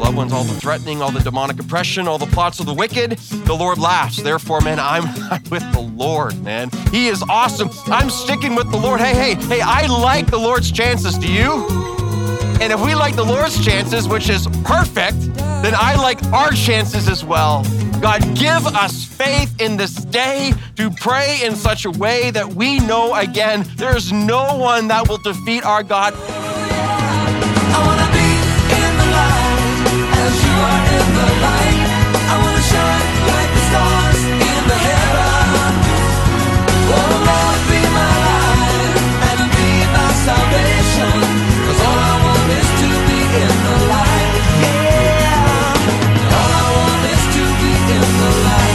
loved ones, all the threatening, all the demonic oppression, all the plots of the wicked, the Lord laughs. Therefore, man, I'm with the Lord, man. He is awesome. I'm sticking with the Lord. Hey, I like the Lord's chances. Do you? And if we like the Lord's chances, which is perfect, then I like our chances as well. God, give us faith in this day to pray in such a way that we know, again, there's no one that will defeat our God. I wanna be in the light as you are in the light. I wanna shine like the stars in the heaven. Oh Lord, be my light and be my salvation. 'Cause all I want is to be in the light. Yeah. All I want is to be in the light.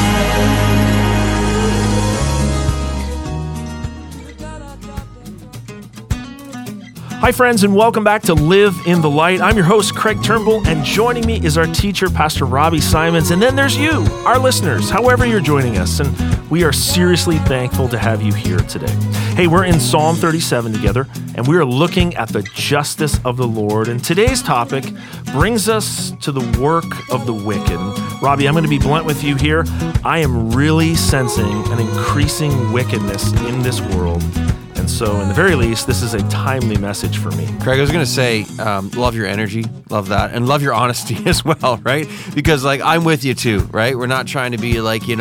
Hi, friends, and welcome back to Live in the Light. I'm your host, Craig Turnbull, and joining me is our teacher, Pastor Robbie Simons. And then there's you, our listeners, however you're joining us. And we are seriously thankful to have you here today. Hey, we're in Psalm 37 together, and we are looking at the justice of the Lord. And today's topic brings us to the work of the wicked. And Robbie, I'm going to be blunt with you here. I am really sensing an increasing wickedness in this world. And so, in the very least, this is a timely message for me. Craig, I was going to say, love your energy, love that, and love your honesty as well, right? Because, I'm with you too, right? We're not trying to be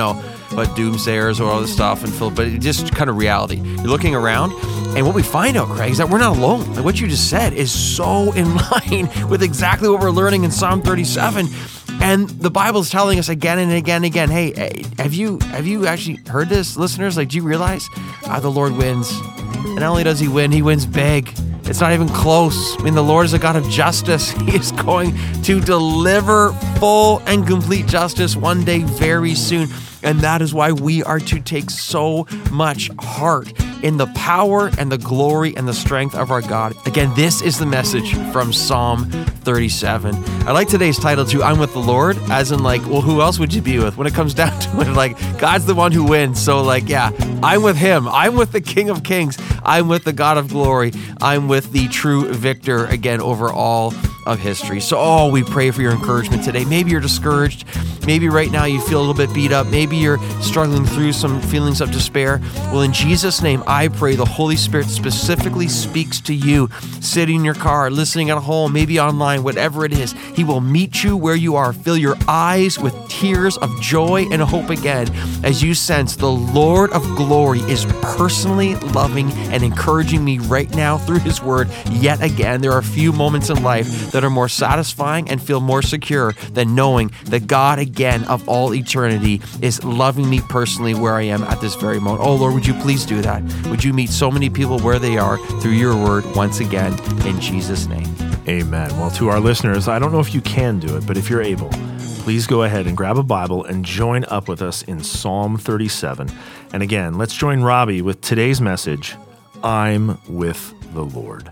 doomsayers or all this stuff, but it's just kind of reality. You're looking around, and what we find out, Craig, is that we're not alone. Like what you just said is so in line with exactly what we're learning in Psalm 37. And the Bible's telling us again and again and again, hey, have you actually heard this, listeners? Do you realize the Lord wins? And not only does he wins big. It's not even close. I mean, the Lord is a God of justice. He is going to deliver full and complete justice one day very soon. And that is why we are to take so much heart in the power and the glory and the strength of our God. Again, this is the message from Psalm 37. I like today's title too, I'm with the Lord, as in who else would you be with? When it comes down to it, God's the one who wins. So I'm with him. I'm with the King of Kings. I'm with the God of glory. I'm with the true victor, again, over all of history. So, we pray for your encouragement today. Maybe you're discouraged. Maybe right now you feel a little bit beat up. Maybe you're struggling through some feelings of despair. Well, in Jesus' name, I pray the Holy Spirit specifically speaks to you, sitting in your car, listening at home, maybe online, whatever it is. He will meet you where you are. Fill your eyes with tears of joy and hope again as you sense the Lord of glory is personally loving and encouraging me right now through his word. Yet again, there are a few moments in life that are more satisfying and feel more secure than knowing that God, again, of all eternity, is loving me personally where I am at this very moment. Oh, Lord, would you please do that? Would you meet so many people where they are through your word once again in Jesus' name? Amen. Well, to our listeners, I don't know if you can do it, but if you're able, please go ahead and grab a Bible and join up with us in Psalm 37. And again, let's join Robbie with today's message, I'm with the Lord.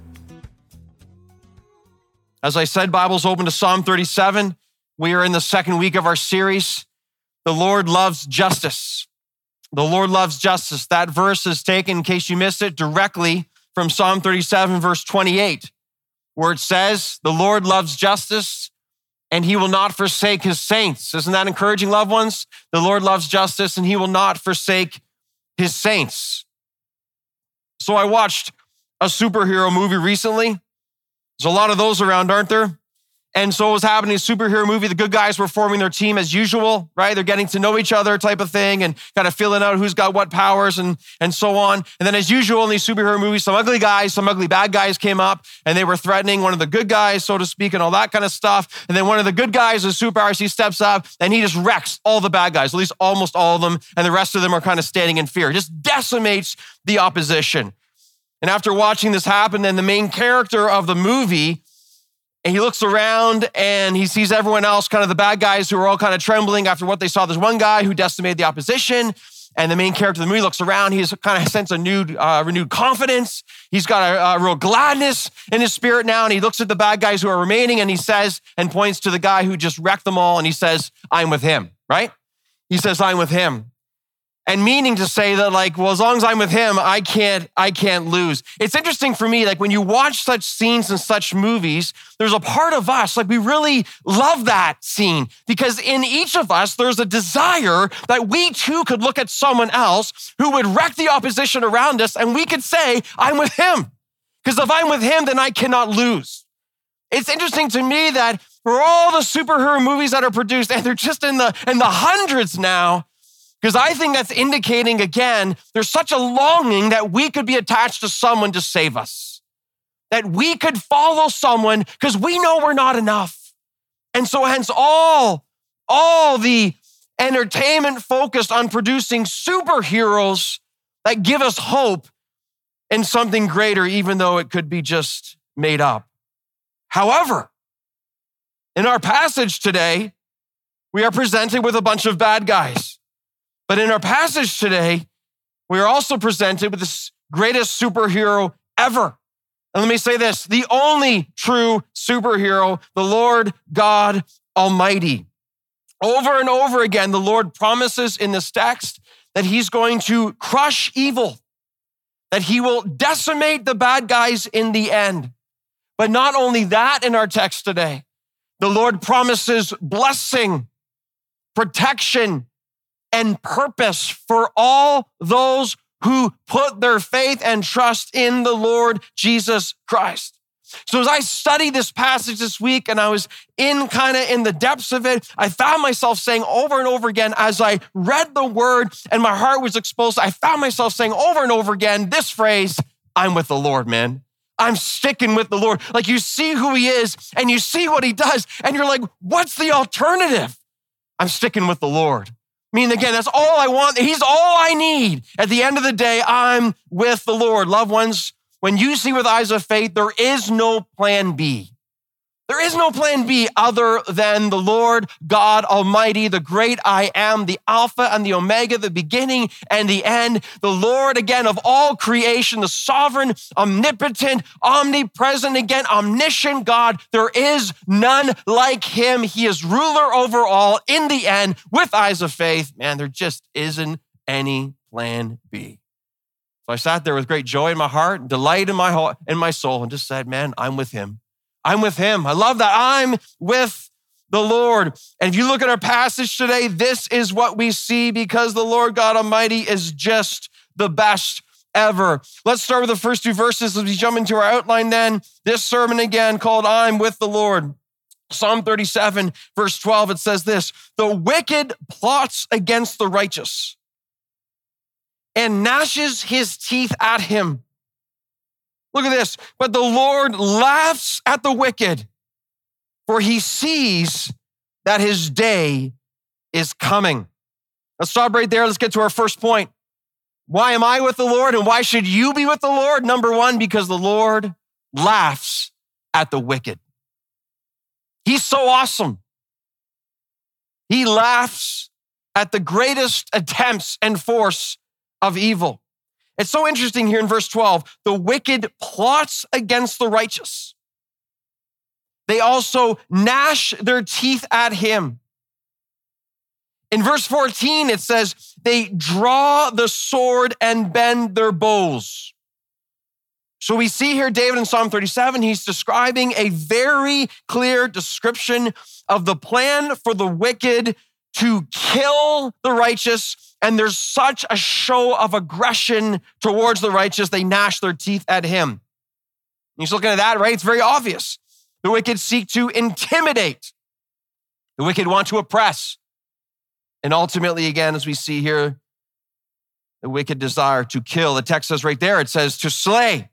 As I said, Bible's open to Psalm 37. We are in the second week of our series. The Lord loves justice. The Lord loves justice. That verse is taken, in case you missed it, directly from Psalm 37, verse 28, where it says, the Lord loves justice and he will not forsake his saints. Isn't that encouraging, loved ones? The Lord loves justice and he will not forsake his saints. So I watched a superhero movie recently. There's a lot of those around, aren't there? And so what was happening in a superhero movie, the good guys were forming their team as usual, right? They're getting to know each other type of thing and kind of filling out who's got what powers and so on. And then as usual in these superhero movies, some ugly guys, some ugly bad guys came up and they were threatening one of the good guys, so to speak, and all that kind of stuff. And then one of the good guys, the superpowers, he steps up and he just wrecks all the bad guys, at least almost all of them. And the rest of them are kind of standing in fear. Just decimates the opposition. And after watching this happen, then the main character of the movie, and he looks around and he sees everyone else, kind of the bad guys who are all kind of trembling after what they saw. There's one guy who decimated the opposition, and the main character of the movie looks around. He's kind of sense a renewed confidence. He's got a real gladness in his spirit now, and he looks at the bad guys who are remaining, and he says, and points to the guy who just wrecked them all, and he says, I'm with him, right? He says, I'm with him. And meaning to say that, like, well, as long as I'm with him, I can't lose. It's interesting for me, like when you watch such scenes in such movies, there's a part of us, like we really love that scene because in each of us, there's a desire that we too could look at someone else who would wreck the opposition around us and we could say, I'm with him. Because if I'm with him, then I cannot lose. It's interesting to me that for all the superhero movies that are produced, and they're just in the hundreds now, because I think that's indicating, again, there's such a longing that we could be attached to someone to save us. That we could follow someone because we know we're not enough. And so hence all the entertainment focused on producing superheroes that give us hope in something greater, even though it could be just made up. However, in our passage today, we are presented with a bunch of bad guys. But in our passage today, we are also presented with the greatest superhero ever. And let me say this, the only true superhero, the Lord God Almighty. Over and over again, the Lord promises in this text that he's going to crush evil, that he will decimate the bad guys in the end. But not only that in our text today, the Lord promises blessing, protection, and purpose for all those who put their faith and trust in the Lord Jesus Christ. So as I studied this passage this week and I was in the depths of it, I found myself saying over and over again, as I read the word and my heart was exposed, I found myself saying over and over again, this phrase, I'm with the Lord, man. I'm sticking with the Lord. Like you see who he is and you see what he does and you're like, what's the alternative? I'm sticking with the Lord. I mean, again, that's all I want. He's all I need. At the end of the day, I'm with the Lord. Loved ones, when you see with eyes of faith, there is no plan B. There is no plan B other than the Lord God Almighty, the great I am, the Alpha and the Omega, the beginning and the end, the Lord, again, of all creation, the sovereign, omnipotent, omnipresent, again, omniscient God. There is none like him. He is ruler over all in the end with eyes of faith. Man, there just isn't any plan B. So I sat there with great joy in my heart, delight in my heart, in my soul, and just said, man, I'm with him. I'm with him. I love that. I'm with the Lord. And if you look at our passage today, this is what we see because the Lord God Almighty is just the best ever. Let's start with the first two verses as we jump into our outline then. This sermon again called I'm with the Lord. Psalm 37, verse 12, it says this, the wicked plots against the righteous and gnashes his teeth at him. Look at this. But the Lord laughs at the wicked, for he sees that his day is coming. Let's stop right there. Let's get to our first point. Why am I with the Lord and why should you be with the Lord? Number one, because the Lord laughs at the wicked. He's so awesome. He laughs at the greatest attempts and force of evil. It's so interesting here in verse 12. The wicked plots against the righteous. They also gnash their teeth at him. In verse 14, it says, they draw the sword and bend their bows. So we see here David in Psalm 37, he's describing a very clear description of the plan for the wicked to kill the righteous. And there's such a show of aggression towards the righteous, they gnash their teeth at him. He's looking at that, right? It's very obvious. The wicked seek to intimidate. The wicked want to oppress. And ultimately, again, as we see here, the wicked desire to kill. The text says right there, it says to slay.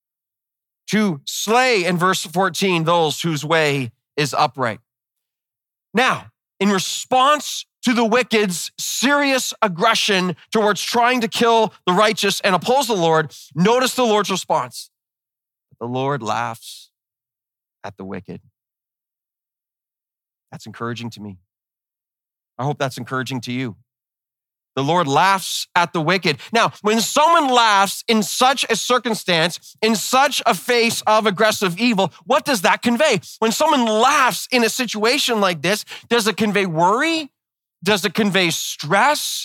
To slay in verse 14, those whose way is upright. Now, in response to the wicked's serious aggression towards trying to kill the righteous and oppose the Lord, notice the Lord's response. The Lord laughs at the wicked. That's encouraging to me. I hope that's encouraging to you. The Lord laughs at the wicked. Now, when someone laughs in such a circumstance, in such a face of aggressive evil, what does that convey? When someone laughs in a situation like this, does it convey worry? Does it convey stress?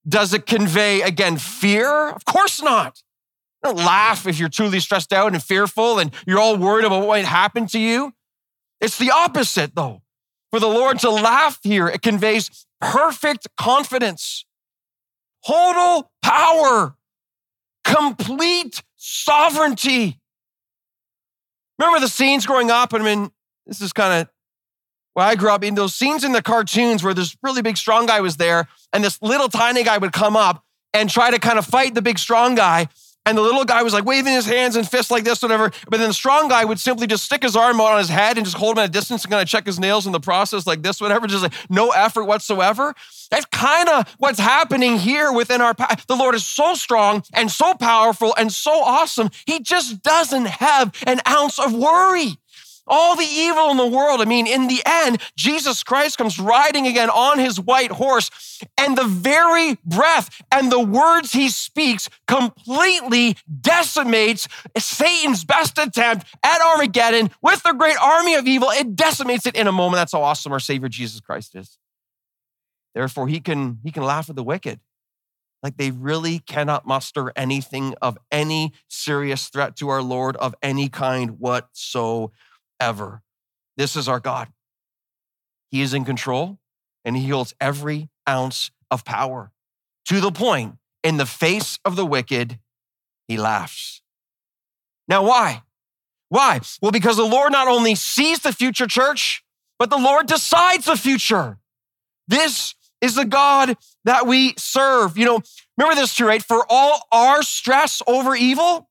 Does it convey, again, fear? Of course not. Don't laugh if you're truly stressed out and fearful and you're all worried about what might happen to you. It's the opposite, though. For the Lord to laugh here, it conveys perfect confidence, total power, complete sovereignty. Remember the scenes growing up? I mean, this is kind of where I grew up, in those scenes in the cartoons where this really big strong guy was there and this little tiny guy would come up and try to kind of fight the big strong guy. And the little guy was like waving his hands and fists like this, whatever. But then the strong guy would simply just stick his arm out on his head and just hold him at a distance and kind of check his nails in the process like this, whatever. Just like no effort whatsoever. That's kind of what's happening here within our path. The Lord is so strong and so powerful and so awesome. He just doesn't have an ounce of worry. All the evil in the world. I mean, in the end, Jesus Christ comes riding again on his white horse, and the very breath and the words he speaks completely decimates Satan's best attempt at Armageddon with the great army of evil. It decimates it in a moment. That's how awesome our Savior Jesus Christ is. Therefore, he can laugh at the wicked. Like they really cannot muster anything of any serious threat to our Lord of any kind whatsoever. This is our God. He is in control and he holds every ounce of power to the point in the face of the wicked, he laughs. Now, why? Why? Well, because the Lord not only sees the future, church, but the Lord decides the future. This is the God that we serve. You know, remember this too, right? For all our stress over evil,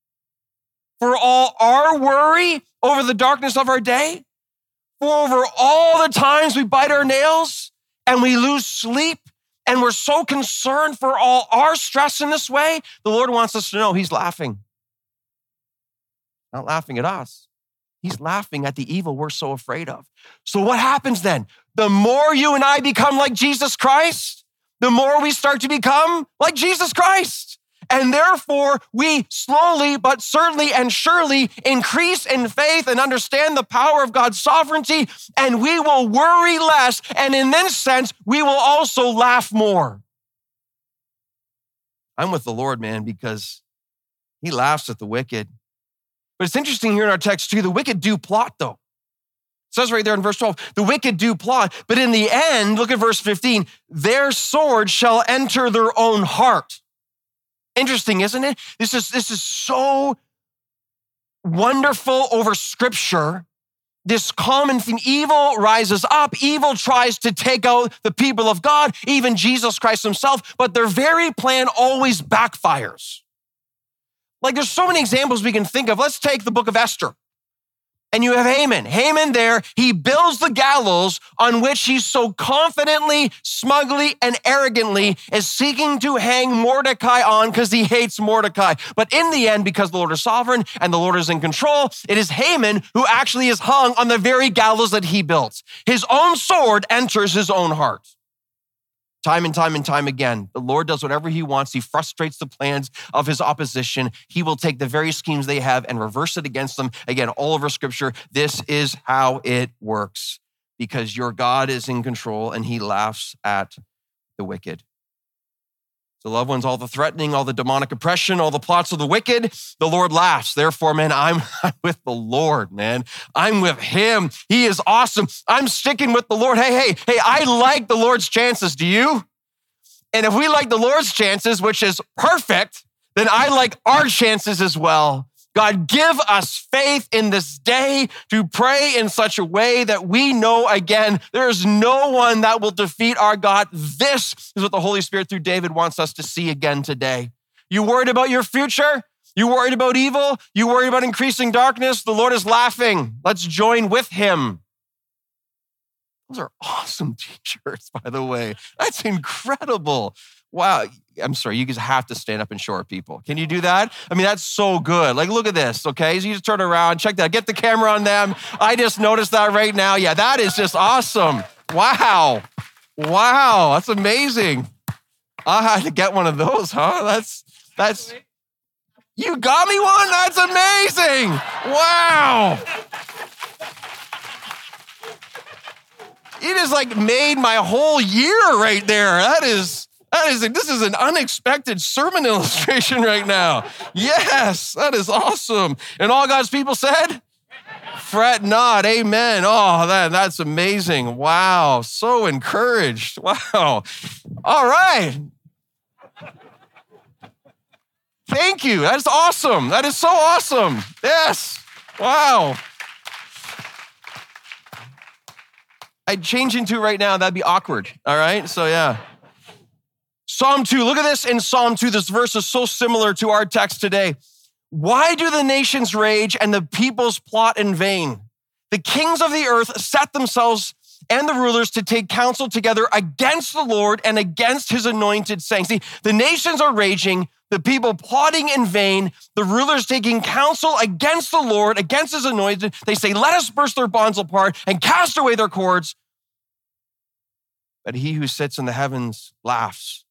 for all our worry over the darkness of our day, for over all the times we bite our nails and we lose sleep and we're so concerned for all our stress in this way, the Lord wants us to know he's laughing. Not laughing at us. He's laughing at the evil we're so afraid of. So what happens then? The more you and I become like Jesus Christ, the more we start to become like Jesus Christ. And therefore, we slowly but certainly and surely increase in faith and understand the power of God's sovereignty, and we will worry less. And in this sense, we will also laugh more. I'm with the Lord, man, because he laughs at the wicked. But it's interesting here in our text too, the wicked do plot though. It says right there in verse 12, the wicked do plot, but in the end, look at verse 15, their sword shall enter their own heart. Interesting, isn't it? This is so wonderful over Scripture. This common theme, evil rises up, evil tries to take out the people of God, even Jesus Christ himself, but their very plan always backfires. Like there's so many examples we can think of. Let's take the book of Esther. And you have Haman. Haman there, he builds the gallows on which he so confidently, smugly, and arrogantly is seeking to hang Mordecai on because he hates Mordecai. But in the end, because the Lord is sovereign and the Lord is in control, it is Haman who actually is hung on the very gallows that he built. His own sword enters his own heart. Time and time again, the Lord does whatever he wants. He frustrates the plans of his opposition. He will take the very schemes they have and reverse it against them. Again, all over Scripture, this is how it works because your God is in control and he laughs at the wicked. So loved ones, all the threatening, all the demonic oppression, all the plots of the wicked, the Lord laughs. Therefore, man, I'm with the Lord, man. I'm with him. He is awesome. I'm sticking with the Lord. Hey, I like the Lord's chances. Do you? And if we like the Lord's chances, which is perfect, then I like our chances as well. God, give us faith in this day to pray in such a way that we know, again, there is no one that will defeat our God. This is what the Holy Spirit through David wants us to see again today. You worried about your future? You worried about evil? You worried about increasing darkness? The Lord is laughing. Let's join with him. Those are awesome t-shirts, by the way. That's incredible. Wow. I'm sorry, you guys have to stand up and show our people. Can you do that? I mean, that's so good. Like, look at this, okay? So you just turn around, check that, get the camera on them. I just noticed that right now. Yeah, that is just awesome. Wow, that's amazing. I had to get one of those, huh? That's, you got me one? That's amazing. Wow. You just like made my whole year right there. This is an unexpected sermon illustration right now. Yes, that is awesome. And all God's people said, fret not, amen. Oh, that's amazing. Wow, so encouraged. Wow. All right. Thank you. That's awesome. That is so awesome. Yes. Wow. I'd change into right now. That'd be awkward. All right. So yeah. Psalm 2. Look at this in Psalm 2. This verse is so similar to our text today. Why do the nations rage and the peoples plot in vain? The kings of the earth set themselves and the rulers to take counsel together against the Lord and against his anointed, saying, see, the nations are raging, the people plotting in vain, the rulers taking counsel against the Lord, against his anointed. They say, let us burst their bonds apart and cast away their cords. But he who sits in the heavens laughs,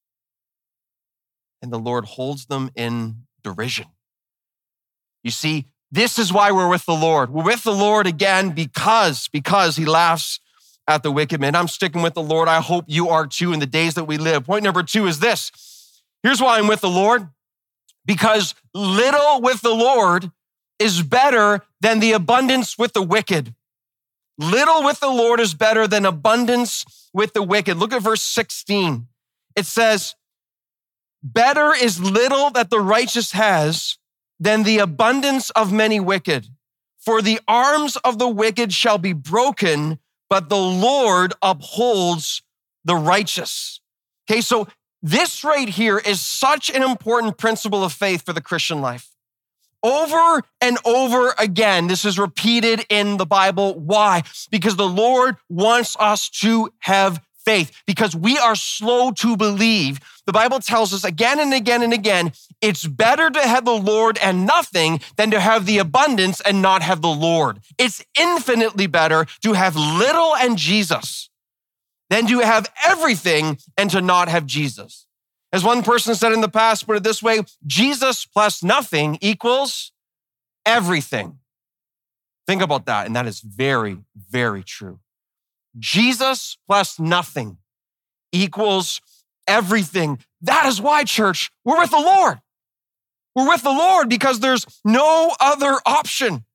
and the Lord holds them in derision. You see, this is why we're with the Lord. We're with the Lord again because he laughs at the wicked man. I'm sticking with the Lord. I hope you are too in the days that we live. Point number 2 is this. Here's why I'm with the Lord. Because little with the Lord is better than the abundance with the wicked. Little with the Lord is better than abundance with the wicked. Look at verse 16. It says, better is little that the righteous has than the abundance of many wicked. For the arms of the wicked shall be broken, but the Lord upholds the righteous. Okay, so this right here is such an important principle of faith for the Christian life. Over and over again, this is repeated in the Bible. Why? Because the Lord wants us to have faith, because we are slow to believe. The Bible tells us again and again and again, it's better to have the Lord and nothing than to have the abundance and not have the Lord. It's infinitely better to have little and Jesus than to have everything and to not have Jesus. As one person said in the past, put it this way, Jesus plus nothing equals everything. Think about that, and that is very, very true. Jesus plus nothing equals everything. That is why, church, we're with the Lord. We're with the Lord because there's no other option.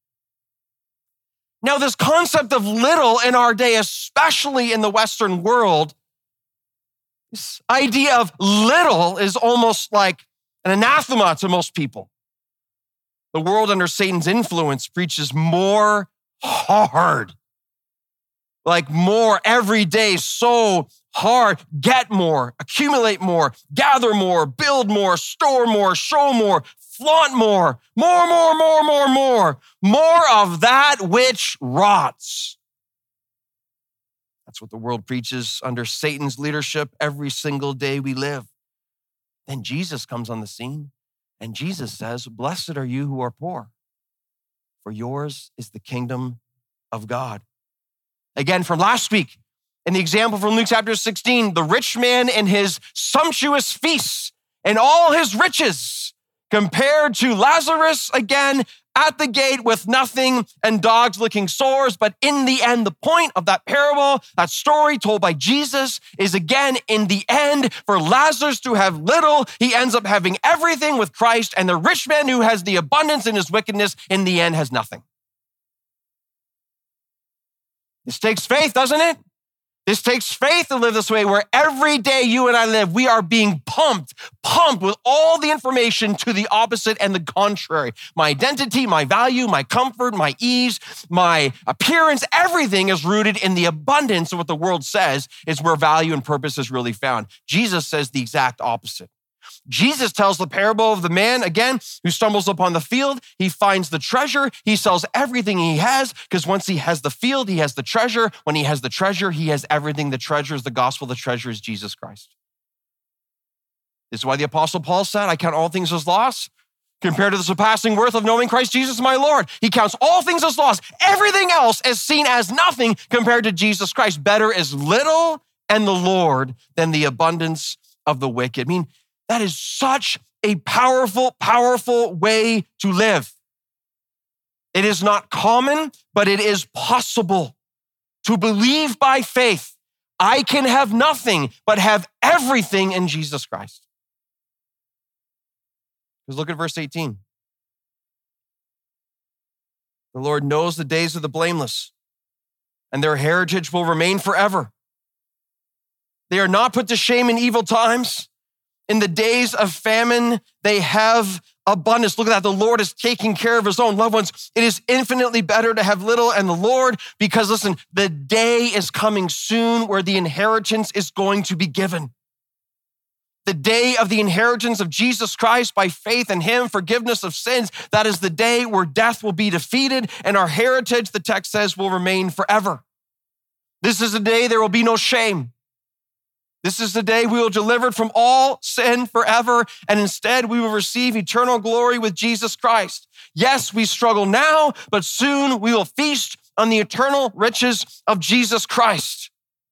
Now, this concept of little in our day, especially in the Western world, this idea of little is almost like an anathema to most people. The world under Satan's influence preaches more hard. Like more every day, so hard. Get more, accumulate more, gather more, build more, store more, show more, flaunt more, more of that which rots. That's what the world preaches under Satan's leadership every single day we live. Then Jesus comes on the scene, and Jesus says, blessed are you who are poor, for yours is the kingdom of God. Again, from last week, in the example from Luke chapter 16, the rich man and his sumptuous feasts and all his riches compared to Lazarus, again, at the gate with nothing and dogs licking sores. But in the end, the point of that parable, that story told by Jesus is again, in the end, for Lazarus to have little, he ends up having everything with Christ. And the rich man who has the abundance in his wickedness, in the end, has nothing. This takes faith, doesn't it? This takes faith to live this way, where every day you and I live, we are being pumped with all the information to the opposite and the contrary. My identity, my value, my comfort, my ease, my appearance, everything is rooted in the abundance of what the world says is where value and purpose is really found. Jesus says the exact opposite. Jesus tells the parable of the man, again, who stumbles upon the field. He finds the treasure. He sells everything he has, because once he has the field, he has the treasure. When he has the treasure, he has everything. The treasure is the gospel. The treasure is Jesus Christ. This is why the Apostle Paul said, I count all things as loss compared to the surpassing worth of knowing Christ Jesus my Lord. He counts all things as loss. Everything else is seen as nothing compared to Jesus Christ. Better is little and the Lord than the abundance of the wicked. I mean, that is such a powerful, powerful way to live. It is not common, but it is possible to believe by faith. I can have nothing, but have everything in Jesus Christ. Because look at verse 18. The Lord knows the days of the blameless, and their heritage will remain forever. They are not put to shame in evil times. In the days of famine, they have abundance. Look at that. The Lord is taking care of his own loved ones. It is infinitely better to have little and the Lord, because listen, the day is coming soon where the inheritance is going to be given. The day of the inheritance of Jesus Christ by faith in him, forgiveness of sins. That is the day where death will be defeated and our heritage, the text says, will remain forever. This is the day there will be no shame. This is the day we will be delivered from all sin forever, and instead we will receive eternal glory with Jesus Christ. Yes, we struggle now, but soon we will feast on the eternal riches of Jesus Christ.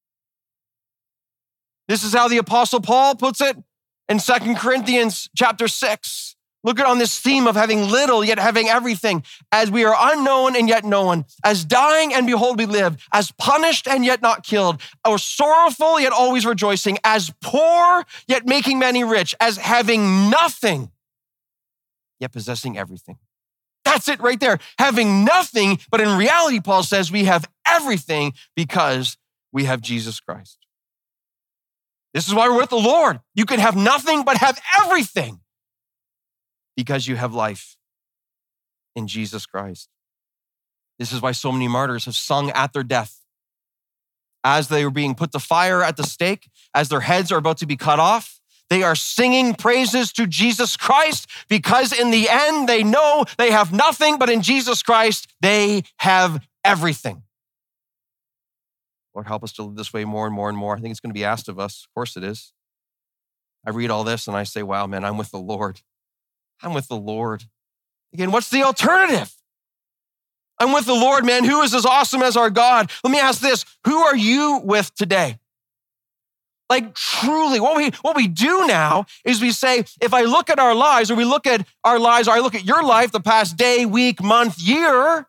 This is how the Apostle Paul puts it in 2 Corinthians chapter 6. Look at on this theme of having little, yet having everything. As we are unknown and yet known, as dying and behold we live, as punished and yet not killed, or sorrowful yet always rejoicing, as poor yet making many rich, as having nothing yet possessing everything. That's it right there. Having nothing, but in reality, Paul says we have everything because we have Jesus Christ. This is why we're with the Lord. You can have nothing, but have everything because you have life in Jesus Christ. This is why so many martyrs have sung at their death. As they were being put to fire at the stake, as their heads are about to be cut off, they are singing praises to Jesus Christ because in the end, they know they have nothing, but in Jesus Christ, they have everything. Lord, help us to live this way more and more and more. I think it's going to be asked of us. Of course it is. I read all this and I say, wow, man, I'm with the Lord. I'm with the Lord. Again, what's the alternative? I'm with the Lord, man. Who is as awesome as our God? Let me ask this. Who are you with today? Like truly, what we do now is we say, if I look at our lives, or we look at our lives, or I look at your life the past day, week, month, year,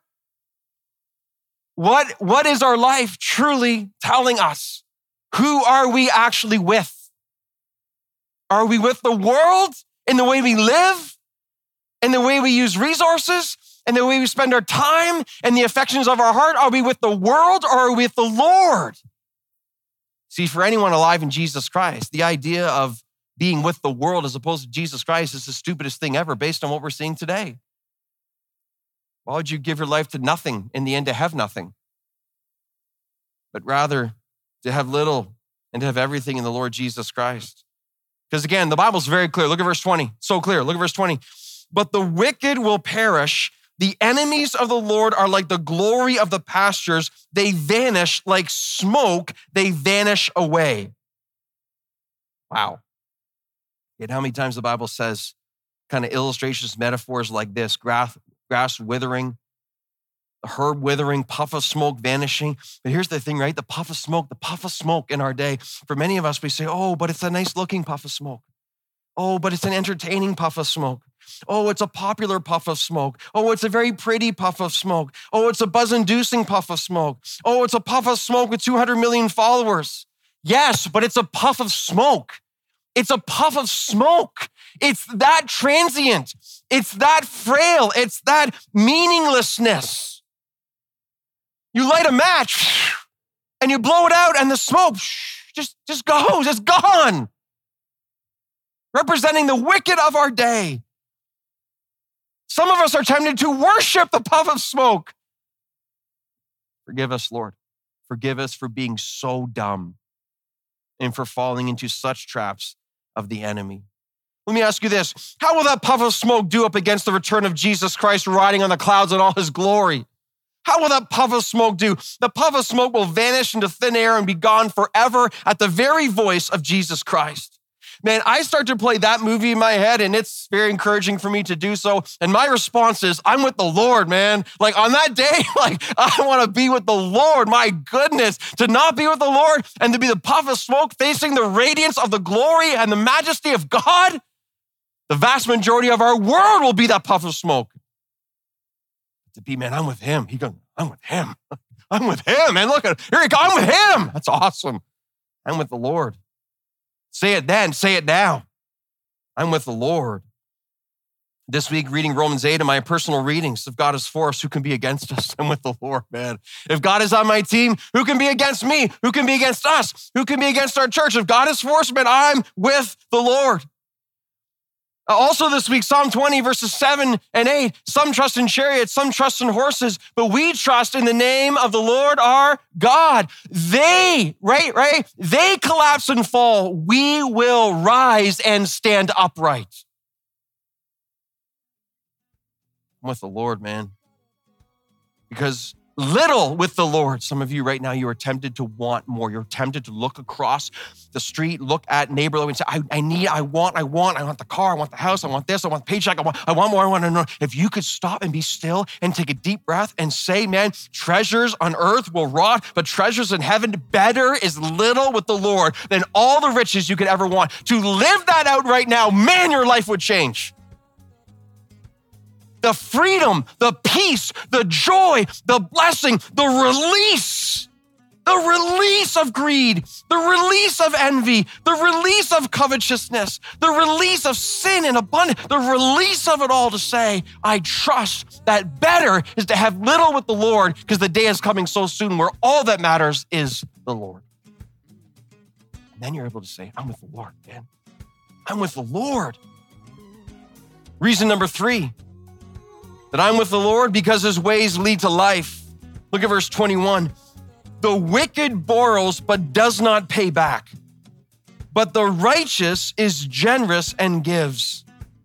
what is our life truly telling us? Who are we actually with? Are we with the world in the way we live, in the way we use resources, in the way we spend our time, and the affections of our heart? Are we with the world or are we with the Lord? See, for anyone alive in Jesus Christ, the idea of being with the world as opposed to Jesus Christ is the stupidest thing ever based on what we're seeing today. Why would you give your life to nothing in the end to have nothing? But rather to have little and to have everything in the Lord Jesus Christ. Because again, the Bible's very clear. Look at verse 20. So clear. Look at verse 20. But the wicked will perish. The enemies of the Lord are like the glory of the pastures. They vanish like smoke. They vanish away. Wow. Yet how many times the Bible says kind of illustrations, metaphors like this, grass withering, the herb withering, puff of smoke vanishing. But here's the thing, right? The puff of smoke in our day. For many of us, we say, oh, but it's a nice looking puff of smoke. Oh, but it's an entertaining puff of smoke. Oh, it's a popular puff of smoke. Oh, it's a very pretty puff of smoke. Oh, it's a buzz-inducing puff of smoke. Oh, it's a puff of smoke with 200 million followers. Yes, but it's a puff of smoke. It's a puff of smoke. It's that transient. It's that frail. It's that meaninglessness. You light a match and you blow it out and the smoke just goes. It's gone. Representing the wicked of our day. Some of us are tempted to worship the puff of smoke. Forgive us, Lord. Forgive us for being so dumb and for falling into such traps of the enemy. Let me ask you this. How will that puff of smoke do up against the return of Jesus Christ riding on the clouds in all his glory? How will that puff of smoke do? The puff of smoke will vanish into thin air and be gone forever at the very voice of Jesus Christ. Man, I start to play that movie in my head and it's very encouraging for me to do so. And my response is, I'm with the Lord, man. Like on that day, I want to be with the Lord. My goodness, to not be with the Lord and to be the puff of smoke facing the radiance of the glory and the majesty of God. The vast majority of our world will be that puff of smoke. To be, man, I'm with him. I'm with him. I'm with him, man. Look at, here he goes. I'm with him. That's awesome. I'm with the Lord. Say it then, say it now. I'm with the Lord. This week, reading Romans 8 in my personal readings. If God is for us, who can be against us? I'm with the Lord, man. If God is on my team, who can be against me? Who can be against us? Who can be against our church? If God is for us, man, I'm with the Lord. Also this week, Psalm 20, verses 7 and 8. Some trust in chariots, some trust in horses, but we trust in the name of the Lord our God. They collapse and fall. We will rise and stand upright. I'm with the Lord, man. Because little with the Lord. Some of you right now, you are tempted to want more. You're tempted to look across the street, look at neighbor and say, I want the car, I want the house, I want this, I want the paycheck, I want more, I want to know. If you could stop and be still and take a deep breath and say, man, treasures on earth will rot, but treasures in heaven, better is little with the Lord than all the riches you could ever want. To live that out right now, man, your life would change. The freedom, the peace, the joy, the blessing, the release of greed, the release of envy, the release of covetousness, the release of sin and abundance, the release of it all to say, I trust that better is to have little with the Lord because the day is coming so soon where all that matters is the Lord. And then you're able to say, I'm with the Lord, man. I'm with the Lord. Reason number 3. That I'm with the Lord because his ways lead to life. Look at verse 21. The wicked borrows but does not pay back, but the righteous is generous and gives.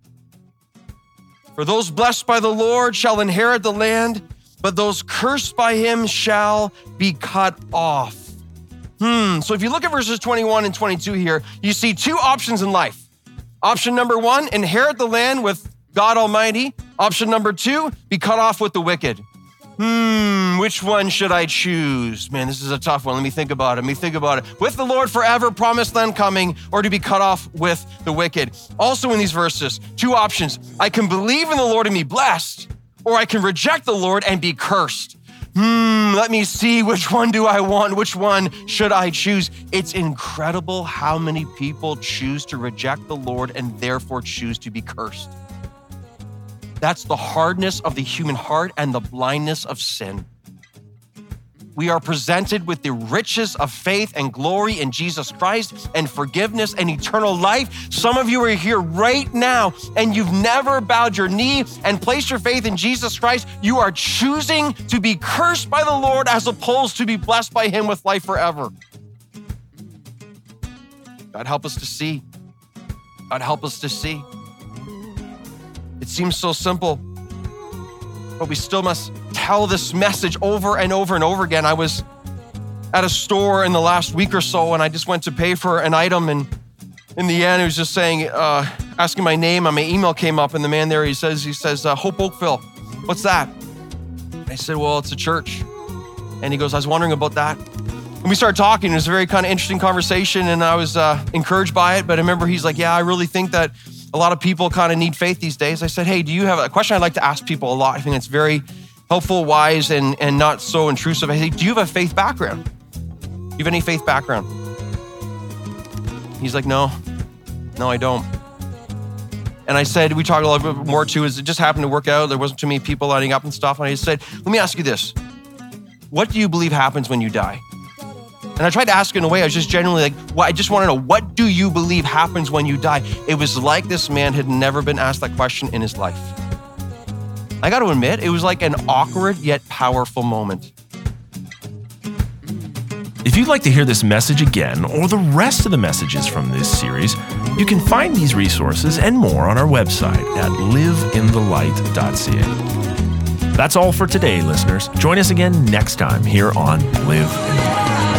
For those blessed by the Lord shall inherit the land, but those cursed by him shall be cut off. So if you look at verses 21 and 22 here, you see 2 options in life. Option number 1, inherit the land with God Almighty. Option number 2, be cut off with the wicked. Which one should I choose? Man, this is a tough one. Let me think about it. With the Lord forever, promised land coming, or to be cut off with the wicked. Also in these verses, 2 options. I can believe in the Lord and be blessed, or I can reject the Lord and be cursed. Let me see, which one do I want? Which one should I choose? It's incredible how many people choose to reject the Lord and therefore choose to be cursed. That's the hardness of the human heart and the blindness of sin. We are presented with the riches of faith and glory in Jesus Christ and forgiveness and eternal life. Some of you are here right now and you've never bowed your knee and placed your faith in Jesus Christ. You are choosing to be cursed by the Lord as opposed to be blessed by him with life forever. God help us to see. God help us to see. It seems so simple, but we still must tell this message over and over and over again. I was at a store in the last week or so, and I just went to pay for an item, and in the end, it was just saying, asking my name, and my email came up, and the man there, he says, Hope Oakville, what's that? I said, well, it's a church. And he goes, I was wondering about that. And we started talking. It was a very kind of interesting conversation, and I was encouraged by it, but I remember he's like, yeah, I really think that a lot of people kind of need faith these days. I said, hey, do you have a question I'd like to ask people a lot? I think it's very helpful, wise, and not so intrusive. I say, do you have a faith background? Do you have any faith background? He's like, no, I don't. And I said, we talked a little bit more too, is it just happened to work out. There wasn't too many people lining up and stuff. And I said, let me ask you this. What do you believe happens when you die? And I tried to ask in a way, I was just genuinely like, well, I just want to know, what do you believe happens when you die? It was like this man had never been asked that question in his life. I got to admit, it was like an awkward yet powerful moment. If you'd like to hear this message again, or the rest of the messages from this series, you can find these resources and more on our website at liveinthelight.ca. That's all for today, listeners. Join us again next time here on Live in the Light.